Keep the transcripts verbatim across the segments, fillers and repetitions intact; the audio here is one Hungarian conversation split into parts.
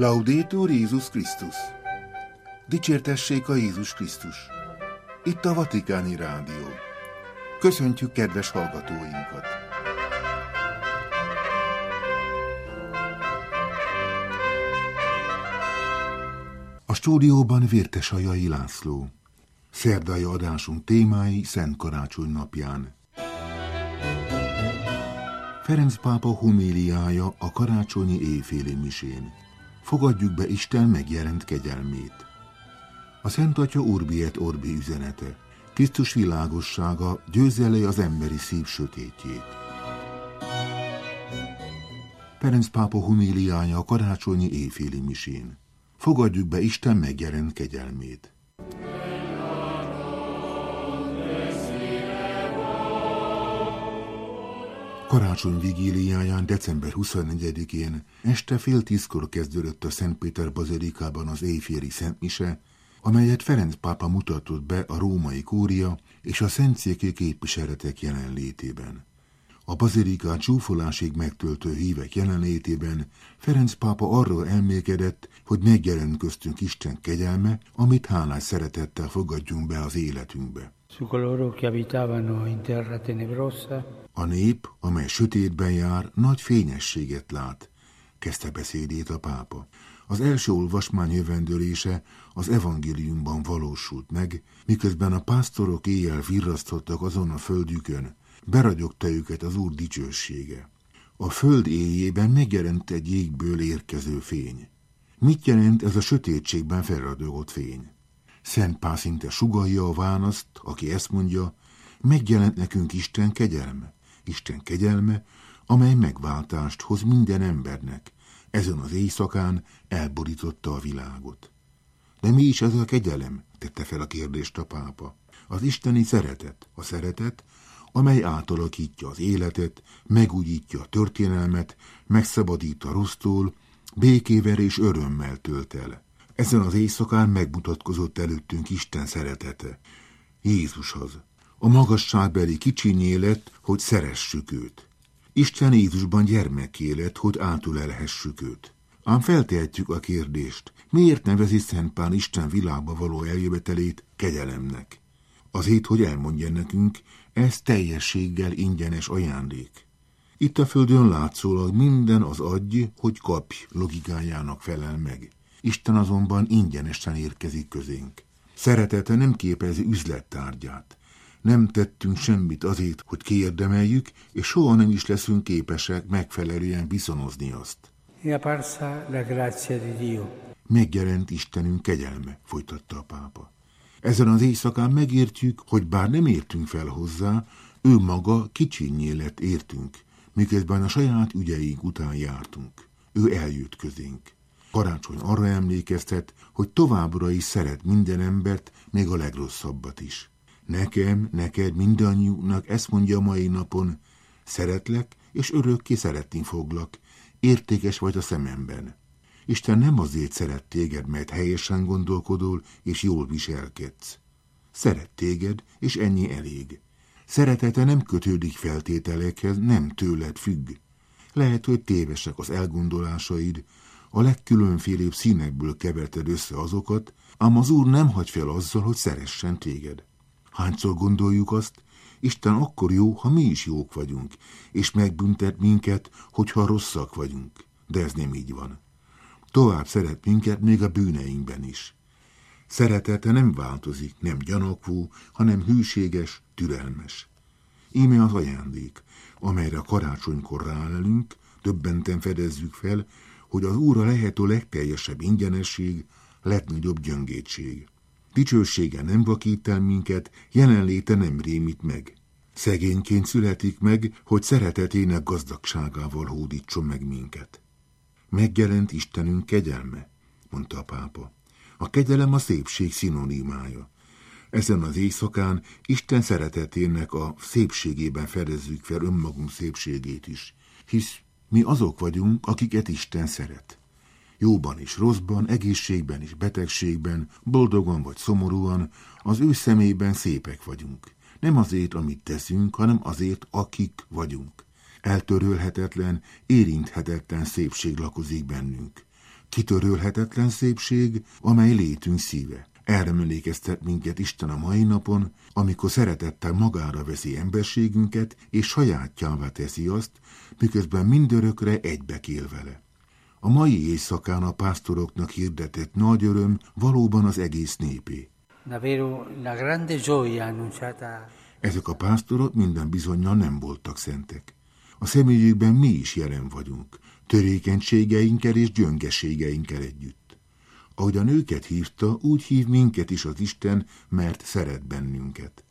Laudetur Jézus Krisztus! Dicsértessék a Jézus Krisztus! Itt a Vatikáni Rádió. Köszöntjük kedves hallgatóinkat! A stúdióban Vértesajai László. Szerdai adásunk témái Szent Karácsony napján. Ferenc pápa homéliája a karácsonyi éjféli misén. Fogadjuk be Isten megjelent kegyelmét. A Szent Atya Urbi et Orbi üzenete. Krisztus világossága győzze le az emberi szív sötétjét. Ferenc pápa homéliája a karácsonyi éjféli misén. Fogadjuk be Isten megjelent kegyelmét. Karácsony vigíliáján december huszonnegyedikén este fél tízkor kezdődött a Szent Péter bazilikában az éjféli szentmise, amelyet Ferenc pápa mutatott be a római kúria és a szentszéki képviseletek jelenlétében. A bazilikát csúfolásig megtöltő hívek jelenlétében Ferenc pápa arról elmélkedett, hogy megjelent köztünk Isten kegyelme, amit hálás szeretettel fogadjunk be az életünkbe. A nép, amely sötétben jár, nagy fényességet lát, kezdte beszédét a pápa. Az első olvasmány jövendőlése az evangéliumban valósult meg, miközben a pásztorok éjjel virrasztottak azon a földjükön, beragyogta őket az Úr dicsősége. A föld éjjében megjelent egy jégből érkező fény. Mit jelent ez a sötétségben felragyogott fény? Szent Pál szinte sugallja a választ, aki ezt mondja, megjelent nekünk Isten kegyelme. Isten kegyelme, amely megváltást hoz minden embernek. Ezen az éjszakán elborította a világot. De mi is ez a kegyelem? Tette fel a kérdést a pápa. Az isteni szeretet, a szeretet, amely átalakítja az életet, megújítja a történelmet, megszabadít a rossztól, békével és örömmel tölt el. Ezen az éjszakán megmutatkozott előttünk Isten szeretete. Jézushoz. A magasságbeli kicsinyé lett, hogy szeressük őt. Isten Jézusban gyermeké lett, hogy átölelhessük őt. Ám feltehetjük a kérdést, miért nevezi Szent Pál Isten világba való eljövetelét kegyelemnek? Azért, hogy elmondja nekünk, ez teljességgel ingyenes ajándék. Itt a földön látszólag minden az adj, hogy kapj logikájának felel meg. Isten azonban ingyenesen érkezik közénk. Szeretete nem képezi üzlettárgyát. Nem tettünk semmit azért, hogy kiérdemeljük, és soha nem is leszünk képesek megfelelően viszonozni azt. Megjelent Istenünk kegyelme, folytatta a pápa. Ezen az éjszakán megértjük, hogy bár nem értünk fel hozzá, ő maga kicsinnyé lett értünk, miközben a saját ügyeink után jártunk. Ő eljött közénk. Karácsony arra emlékeztet, hogy továbbra is szeret minden embert, még a legrosszabbat is. Nekem, neked, mindannyiunknak ezt mondja a mai napon, szeretlek, és örökké szeretni foglak, értékes vagy a szememben. Isten nem azért szeret téged, mert helyesen gondolkodol, és jól viselkedsz. Szeret téged, és ennyi elég. Szeretete nem kötődik feltételekhez, nem tőled függ. Lehet, hogy tévesek az elgondolásaid, a legkülönfélébb színekből keverted össze azokat, ám az Úr nem hagy fel azzal, hogy szeressen téged. Hányszor gondoljuk azt, Isten akkor jó, ha mi is jók vagyunk, és megbüntet minket, hogyha rosszak vagyunk. De ez nem így van. Tovább szeret minket még a bűneinkben is. Szeretete nem változik, nem gyanakvó, hanem hűséges, türelmes. Íme az ajándék, amelyre a karácsonykor rálelünk, többenten fedezzük fel, hogy az Úr a lehető legteljesebb ingyenesség, legnagyobb gyöngétség. Dicsősége nem vakít el minket, jelenléte nem rémít meg. Szegényként születik meg, hogy szeretetének gazdagságával hódítson meg minket. Megjelent Istenünk kegyelme, mondta a pápa. A kegyelem a szépség szinonimája. Ezen az éjszakán Isten szeretetének a szépségében fedezzük fel önmagunk szépségét is, hisz mi azok vagyunk, akiket Isten szeret. Jóban és rosszban, egészségben és betegségben, boldogan vagy szomorúan, az ő szemében szépek vagyunk. Nem azért, amit teszünk, hanem azért, akik vagyunk. Eltörölhetetlen, érinthetetlen szépség lakozik bennünk. kitörölhetetlen szépség, amely létünk szíve. Erre emlékeztet minket Isten a mai napon, amikor szeretettel magára veszi emberségünket, és sajátjává teszi azt, miközben mindörökre egybekél vele. A mai éjszakán a pásztoroknak hirdetett nagy öröm valóban az egész népé. Ezek a pásztorok minden bizonnyal nem voltak szentek. A személyükben mi is jelen vagyunk, törékenységeinkkel és gyöngeségeinkkel együtt. Ahogyan őket hívta, úgy hív minket is az Isten, mert szeret bennünket.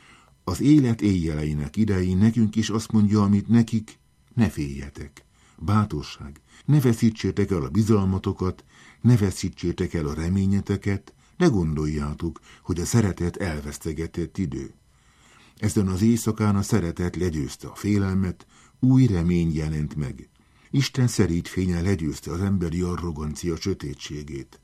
Az élet éjjeleinek idején nekünk is azt mondja, amit nekik, ne féljetek. Bátorság, ne veszítsétek el a bizalmatokat, ne veszítsétek el a reményeteket, ne gondoljátok, hogy a szeretet elvesztegetett idő. Ezen az éjszakán a szeretet legyőzte a félelmet, új remény jelent meg. Isten szerint fénye legyőzte az emberi arrogancia sötétségét.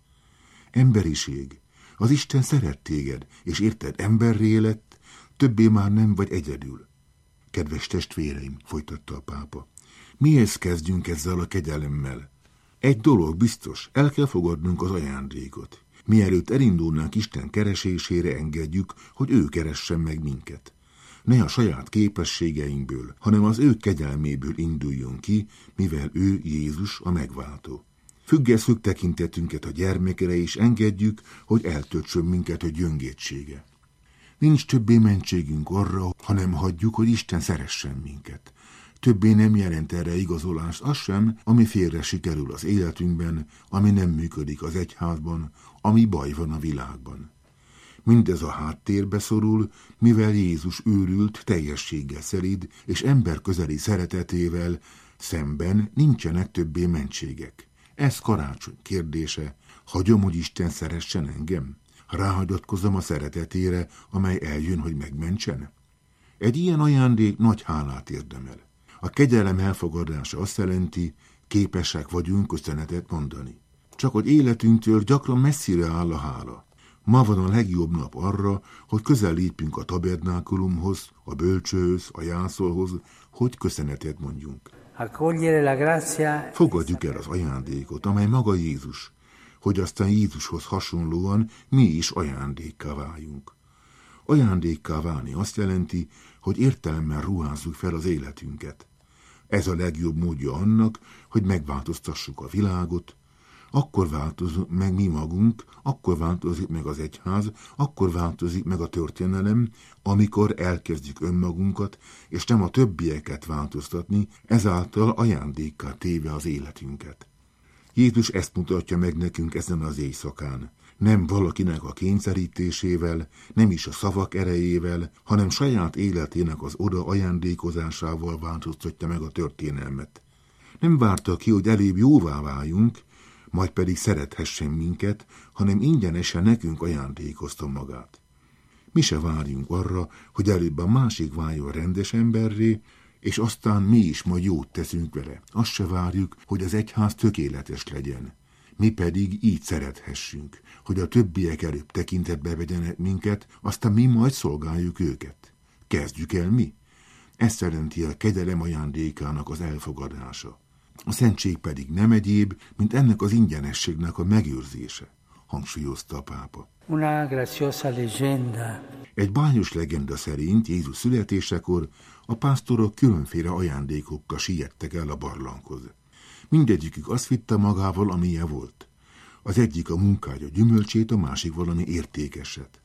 Emberiség, az Isten szeret téged, és érted, emberré lett, többé már nem vagy egyedül. Kedves testvéreim, folytatta a pápa, mihez kezdjünk ezzel a kegyelemmel? Egy dolog biztos, el kell fogadnunk az ajándékot. Mielőtt elindulnánk Isten keresésére, engedjük, hogy ő keressen meg minket. Ne a saját képességeinkből, hanem az ő kegyelméből induljon ki, mivel ő Jézus a megváltó. Függesszük tekintetünket a gyermekre, és engedjük, hogy eltöltsön minket a gyöngétsége. Nincs többé mentségünk arra, hanem hagyjuk, hogy Isten szeressen minket. Többé nem jelent erre igazolást az sem, ami félre sikerül az életünkben, ami nem működik az egyházban, ami baj van a világban. Mindez a háttérbe szorul, mivel Jézus őrült, teljességgel szelíd és emberközeli szeretetével szemben nincsenek többé mentségek. Ez karácsony kérdése. Hagyom, hogy Isten szeressen engem? Ráhagyatkozom a szeretetére, amely eljön, hogy megmentsen? Egy ilyen ajándék nagy hálát érdemel. A kegyelem elfogadása azt jelenti, képesek vagyunk köszönetet mondani. Csak hogy életünktől gyakran messzire áll a hála. Ma van a legjobb nap arra, hogy közel lépjünk a tabernákulumhoz, a bölcsőhöz, a jászolhoz, hogy köszönetet mondjunk. Fogadjuk el az ajándékot, amely maga Jézus, hogy aztán Jézushoz hasonlóan mi is ajándékká váljunk. Ajándékká válni azt jelenti, hogy értelemmel ruházzuk fel az életünket. Ez a legjobb módja annak, hogy megváltoztassuk a világot, akkor változunk meg mi magunk, akkor változik meg az egyház, akkor változik meg a történelem, amikor elkezdjük önmagunkat, és nem a többieket változtatni, ezáltal ajándékká téve az életünket. Jézus ezt mutatja meg nekünk ezen az éjszakán. Nem valakinek a kényszerítésével, nem is a szavak erejével, hanem saját életének az oda ajándékozásával változtatja meg a történelmet. Nem várta ki, hogy elébb jóvá váljunk, majd pedig szerethessen minket, hanem ingyenesen nekünk ajándékozta magát. Mi se várjunk arra, hogy előbb a másik váljon rendes emberré, és aztán mi is majd jót teszünk vele. Azt se várjuk, hogy az egyház tökéletes legyen. Mi pedig így szerethessünk, hogy a többiek előbb tekintetbe vegyenek minket, aztán mi majd szolgáljuk őket. Kezdjük el mi. Ez jelenti a kegyelem ajándékának az elfogadása. A szentség pedig nem egyéb, mint ennek az ingyenességnek a megőrzése, hangsúlyozta a pápa. Una graciosa leggenda. Egy bájos legenda szerint Jézus születésekor a pásztorok különféle ajándékokkal siettek el a barlanghoz. Mindegyikük azt vitte magával, amilyen volt. Az egyik a munkája gyümölcsét, a másik valami értékeset.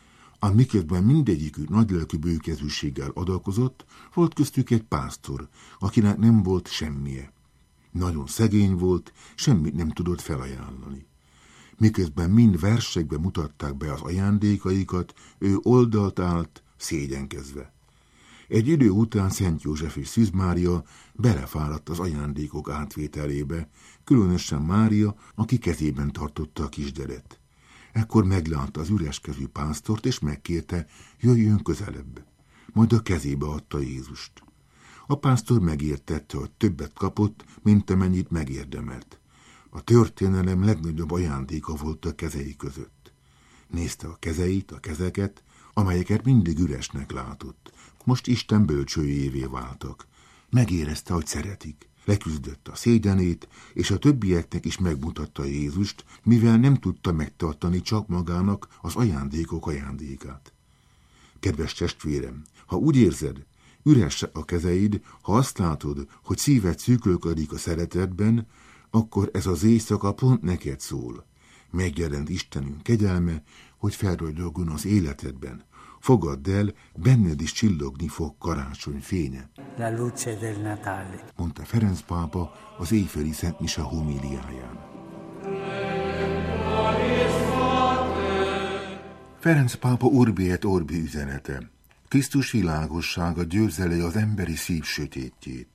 Ám miközben mindegyikük nagylelkű bőkezűséggel adakozott, volt köztük egy pásztor, akinek nem volt semmije. Nagyon szegény volt, semmit nem tudott felajánlani. Miközben mind versekbe mutatták be az ajándékaikat, ő oldalt állt, szégyenkezve. Egy idő után Szent József és Szűz Mária belefáradt az ajándékok átvételébe, különösen Mária, aki kezében tartotta a kisgyeret. Ekkor meglátta az üreskezű pásztort, és megkérte, jöjjön közelebb. Majd a kezébe adta Jézust. A pásztor megértette, hogy többet kapott, mint amennyit megérdemelt. A történelem legnagyobb ajándéka volt a kezei között. Nézte a kezeit, a kezeket, amelyeket mindig üresnek látott. Most Isten bölcsőjévé váltak. Megérezte, hogy szeretik. Leküzdött a szégyenét, és a többieknek is megmutatta Jézust, mivel nem tudta megtartani csak magának az ajándékok ajándékát. Kedves testvérem, ha úgy érzed, üres a kezeid, ha azt látod, hogy szíved szűkölködik a szeretetben, akkor ez az éjszaka pont neked szól. Megjelent Istenünk kegyelme, hogy felragyogjon az életedben. Fogadd el, benned is csillogni fog karácsony fénye. La luce del Natale. Mondta Ferenc pápa az éjféli szentmise homíliáján. Ferenc pápa Urbi et Orbi üzenete. Krisztus világossága győzeli az emberi szív sötétjét.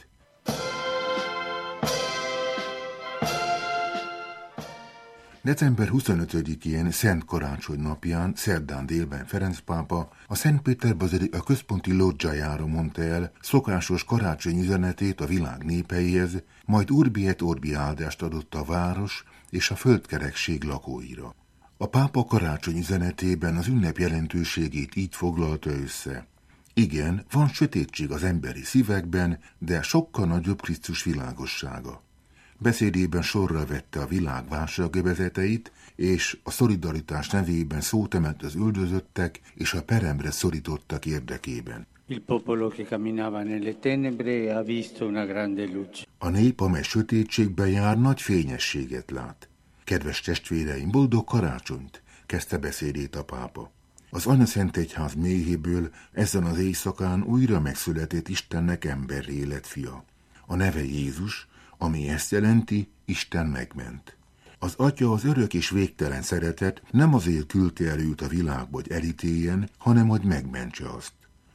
december huszonötödikén, Szent Karácsony napján, szerdán délben Ferenc pápa a Szent Péter Bazilika központi loggiájára mondta el szokásos karácsony üzenetét a világ népeihez, majd Urbi et Orbi áldást adott a város és a földkerekség lakóira. A pápa karácsony üzenetében az ünnep jelentőségét így foglalta össze. Igen, van sötétség az emberi szívekben, de sokkal nagyobb Krisztus világossága. Beszédében sorra vette a világ válságövezeteit, és a szolidaritás nevében szót emelt az üldözöttek és a peremre szorítottak érdekében. Il popolo che camminava nelle tenebre ha visto una grande luce. A nép, amely sötétségben jár, nagy fényességet lát. Kedves testvéreim, boldog karácsonyt, kezdte beszédét a pápa. Az Anyaszentegyház méhéből ezen az éjszakán újra megszületett Istennek emberré lett fia. A neve Jézus, ami ezt jelenti, Isten megment. Az Atya, az örök és végtelen szeretet nem azért küldte el őt a világba, hogy elítéljen, hanem hogy megmentse azt.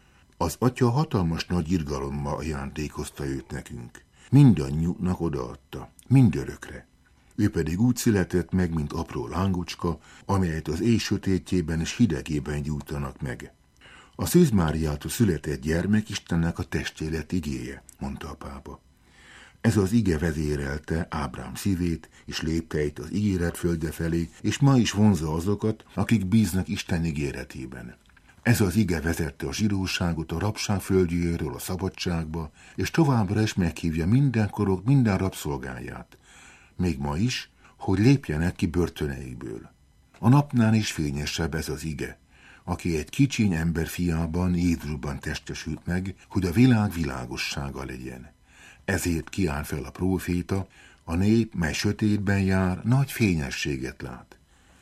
Az Atya hatalmas nagy irgalommal ajándékozta őt nekünk. Mindannyiunknak odaadta, mindörökre. Ő pedig úgy született meg, mint apró lángucska, amelyet az éj sötétjében és hidegében gyújtanak meg. A Szűz Máriától született gyermek Istennek a testélet igéje, mondta a pápa. Ez az ige vezérelte Ábrám szívét és lépteit az ígéret földje felé, és ma is vonzza azokat, akik bíznak Isten ígéretében. Ez az ige vezette a zsidóságot a rabság földjéről a szabadságba, és továbbra is meghívja minden korok minden rabszolgáját. Még ma is, hogy lépjenek ki börtöneikből. A napnál is fényesebb ez az ige, aki egy kicsiny ember fiában, Jézusban testesült meg, hogy a világ világossága legyen. Ezért kiáll fel a próféta, a nép, mely sötétben jár, nagy fényességet lát.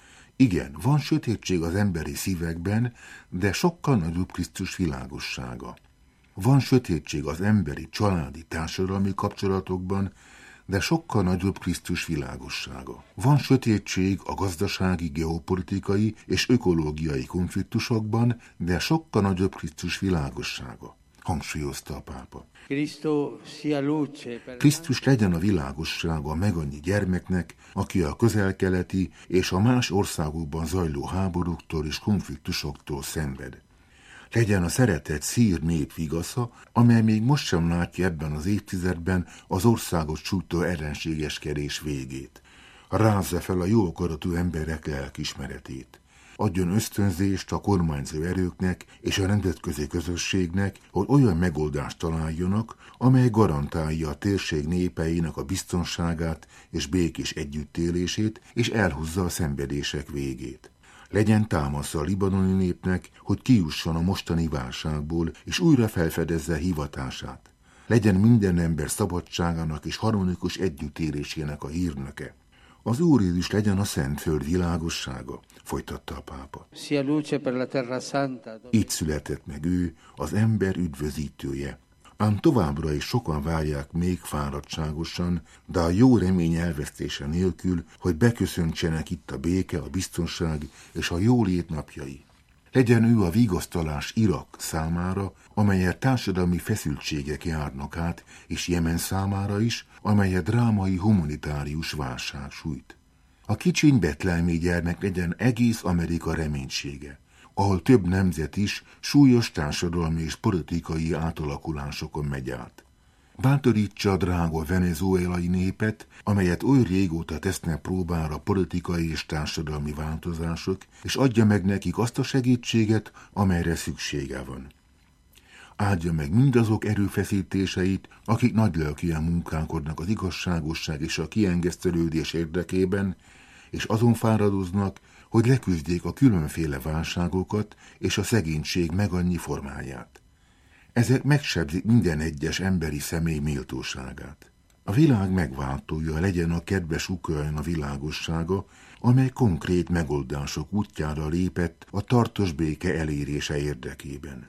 Igen, van sötétség az emberi szívekben, de sokkal nagyobb Krisztus világossága. Van sötétség az emberi, családi, társadalmi kapcsolatokban, de sokkal nagyobb Krisztus világossága. Van sötétség a gazdasági, geopolitikai és ökológiai konfliktusokban, de sokkal nagyobb Krisztus világossága, hangsúlyozta a pápa. Krisztus legyen a világossága meg annyi gyermeknek, aki a közel-keleti és a más országokban zajló háborúktól és konfliktusoktól szenved. Legyen a szeretet szír nép vigasza, amely még most sem látja ebben az évtizedben az országot sújtó ellenségeskedés végét. Rázza fel a jó akaratú emberek lelkiismeretét. Adjon ösztönzést a kormányzó erőknek és a nemzetközi közösségnek, hogy olyan megoldást találjanak, amely garantálja a térség népeinek a biztonságát és békés együttélését, és elhúzza a szenvedések végét. Legyen támasza a libanoni népnek, hogy kijusson a mostani válságból, és újra felfedezze hivatását. Legyen minden ember szabadságának és harmonikus együttélésének a hírnöke. Az Úr Jézus legyen a Szentföld világossága, folytatta a pápa. Így született meg ő, az ember üdvözítője. Ám továbbra is sokan várják még fáradtságosan, de a jó remény elvesztése nélkül, hogy beköszöntsenek itt a béke, a biztonság és a jólét napjai. Legyen ő a vigasztalás Irak számára, amelyet társadalmi feszültségek járnak át, és Jemen számára is, amelyet drámai humanitárius válság sújt. A kicsiny betlehemi gyermek legyen egész Amerika reménysége, ahol több nemzet is súlyos társadalmi és politikai átalakulásokon megy át. Bátorítsa a drága venezuelai népet, amelyet oly régóta tesznek próbára politikai és társadalmi változások, és adja meg nekik azt a segítséget, amelyre szüksége van. áldja meg mindazok erőfeszítéseit, akik nagylelkűen munkálkodnak az igazságosság és a kiengesztelődés érdekében, és azon fáradoznak, hogy leküzdjék a különféle válságokat és a szegénység megannyi formáját. Ezek megsebzik minden egyes emberi személy méltóságát. A világ megváltója legyen a kedves Ukrajna világossága, amely konkrét megoldások útjára lépett a tartós béke elérése érdekében.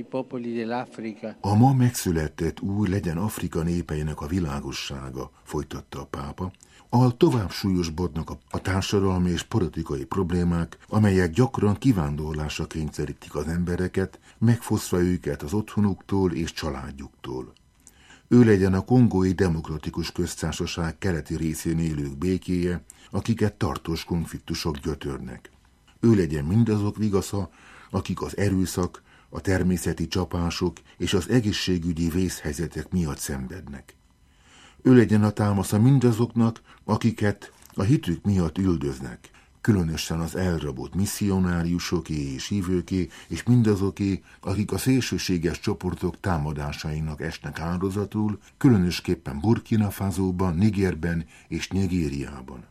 A ma megszületett új legyen Afrika népeinek a világossága, folytatta a pápa, ahol tovább súlyosbodnak a, a társadalmi és politikai problémák, amelyek gyakran kivándorlásra kényszerítik az embereket, megfosztva őket az otthonuktól és családjuktól. Ő legyen a Kongói Demokratikus Köztársaság keleti részén élők békéje, akiket tartós konfliktusok gyötörnek. Ő legyen mindazok vigasza, akik az erőszak, a természeti csapások és az egészségügyi vészhelyzetek miatt szenvednek. Ő legyen a támasza mindazoknak, akiket a hitük miatt üldöznek, különösen az elrabolt misszionáriusoké és hívőké, és mindazoké, akik a szélsőséges csoportok támadásainak esnek áldozatul, különösképpen Burkina Fasóban, Nigerben és Nigériában.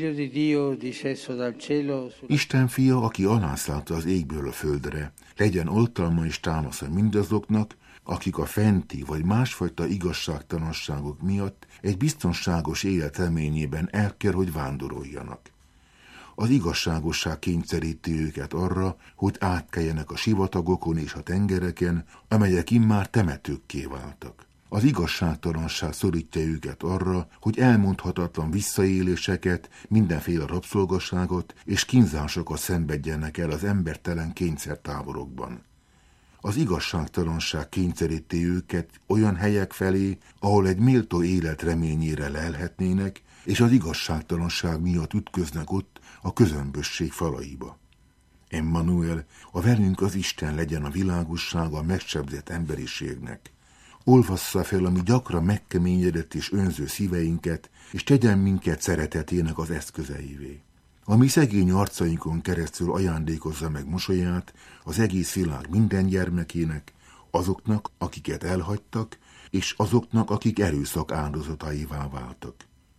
Isten fia, aki alászállta az égből a földre, legyen oltalma és támasza mindazoknak, akik a fenti vagy másfajta igazságtalanságok miatt egy biztonságos élet reményében el kell, hogy vándoroljanak. Az igazságosság kényszeríti őket arra, hogy átkeljenek a sivatagokon és a tengereken, amelyek immár temetőkké váltak. Az igazságtalanság szorítja őket arra, hogy elmondhatatlan visszaéléseket, mindenféle rabszolgaságot és kínzásokat szenvedjenek el az embertelen kényszertáborokban. Az igazságtalanság kényszeríti őket olyan helyek felé, ahol egy méltó élet reményére lelhetnének, és az igazságtalanság miatt ütköznek ott a közömbösség falaiba. Emmanuel, a velünk az Isten legyen a világossága a megsebzett emberiségnek. Olvassza fel a mi gyakran megkeményedett és önző szíveinket, és tegyen minket szeretetének az eszközeivé. A mi szegény arcainkon keresztül ajándékozza meg mosolyát az egész világ minden gyermekének, azoknak, akiket elhagytak, és azoknak, akik erőszak áldozataivá váltak.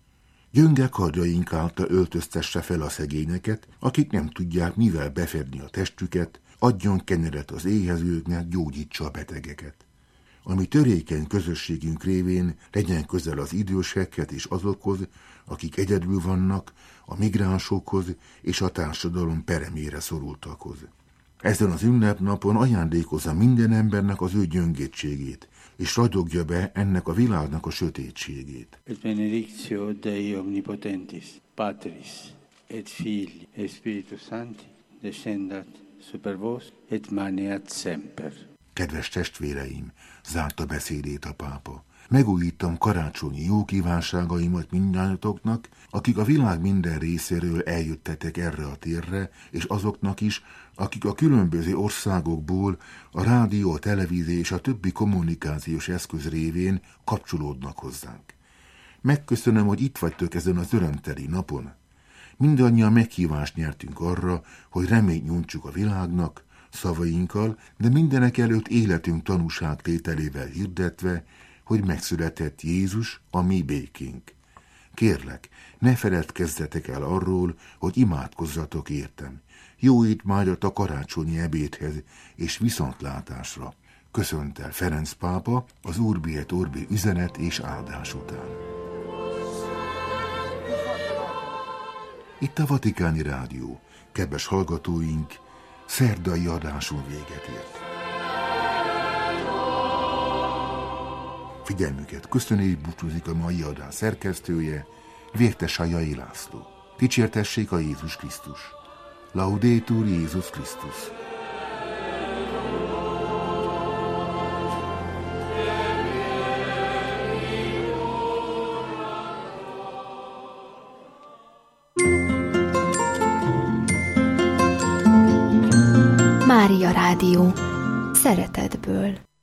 Gyönge kardjaink által öltöztesse fel a szegényeket, akik nem tudják mivel befedni a testüket, adjon kenyeret az éhezőknek, gyógyítsa a betegeket. A mi törékeny közösségünk révén legyen közel az idősekhez és azokhoz, akik egyedül vannak, a migránsokhoz és a társadalom peremére szorultakhoz. Ezen az ünnepnapon ajándékozza minden embernek az ő gyöngétségét, és ragyogja be ennek a világnak a sötétségét. Et benedictio Dei omnipotentis, Patris, et Filii, et Spiritus Sancti, descendat super vos, et maneat semper. Kedves testvéreim, zárta beszédét a pápa. Megújítam karácsonyi jó kívánságaimat mindnyájatoknak, akik a világ minden részéről eljöttetek erre a térre, és azoknak is, akik a különböző országokból a rádió, a televízió és a többi kommunikációs eszköz révén kapcsolódnak hozzánk. Megköszönöm, hogy itt vagytok ezen az örömteli napon. Mindannyian meghívást nyertünk arra, hogy reményt nyújtsuk a világnak, szavainkkal, de mindenek előtt életünk tanúságtételével hirdetve, hogy megszületett Jézus, a mi békénk. Kérlek, ne feledkezzetek el arról, hogy imádkozzatok értem. Jó étvágyat a karácsonyi ebédhez és viszontlátásra. Köszönt el Ferenc pápa az Urbi et Orbi üzenet és áldás után. Itt a Vatikáni Rádió. Kedves hallgatóink, szerdai adásunk véget ért. Figyelmüket köszönjük, búcsúzik a mai adás szerkesztője, Vértes Ajai László. Dicsértessék a Jézus Krisztus. Laudetur Jézus Krisztus. Mária Rádió. Szeretetből.